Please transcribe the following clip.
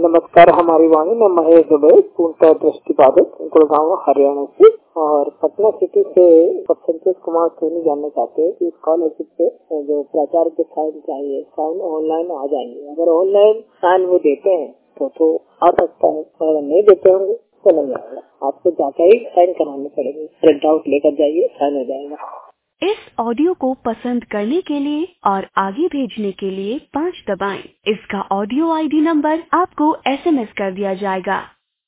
नमस्कार, हमारी वाणी। मैं महेश दुबे, पूर्णतः दृष्टिबाधित, गुड़गांव हरियाणा से। और पटना सिटी से संतोष कुमार सोनी जानना चाहते हैं कि स्कॉलरशिप पे जो प्राचार्य के साइन चाहिए, साइन ऑनलाइन आ जाएंगे? अगर ऑनलाइन साइन वो देते हैं तो आ सकता है, अगर नहीं देते होंगे तो नहीं आएगा। आपको जाकर ही साइन कराने पड़ेंगे, प्रिंट आउट लेकर जाइए, साइन हो जाएगा। इस ऑडियो को पसंद करने के लिए और आगे भेजने के लिए 5 दबाएं। इसका ऑडियो ID नंबर आपको SMS कर दिया जाएगा।